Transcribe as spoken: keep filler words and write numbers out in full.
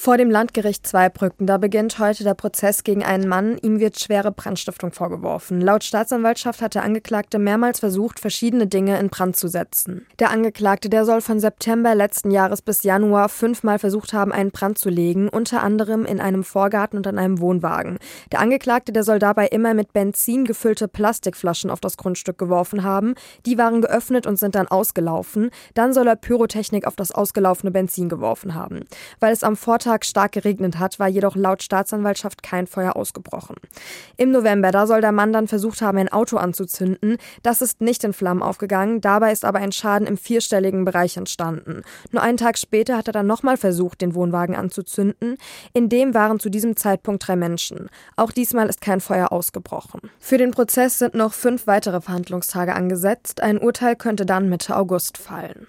Vor dem Landgericht Zweibrücken, da beginnt heute der Prozess gegen einen Mann. Ihm wird schwere Brandstiftung vorgeworfen. Laut Staatsanwaltschaft hat der Angeklagte mehrmals versucht, verschiedene Dinge in Brand zu setzen. Der Angeklagte, der soll von September letzten Jahres bis Januar fünfmal versucht haben, einen Brand zu legen, unter anderem in einem Vorgarten und an einem Wohnwagen. Der Angeklagte, der soll dabei immer mit Benzin gefüllte Plastikflaschen auf das Grundstück geworfen haben. Die waren geöffnet und sind dann ausgelaufen. Dann soll er Pyrotechnik auf das ausgelaufene Benzin geworfen haben. Weil es am Vortag stark geregnet hat, war jedoch laut Staatsanwaltschaft kein Feuer ausgebrochen. Im November, da soll der Mann dann versucht haben, ein Auto anzuzünden. Das ist nicht in Flammen aufgegangen, dabei ist aber ein Schaden im vierstelligen Bereich entstanden. Nur einen Tag später hat er dann nochmal versucht, den Wohnwagen anzuzünden. In dem waren zu diesem Zeitpunkt drei Menschen. Auch diesmal ist kein Feuer ausgebrochen. Für den Prozess sind noch fünf weitere Verhandlungstage angesetzt. Ein Urteil könnte dann Mitte August fallen.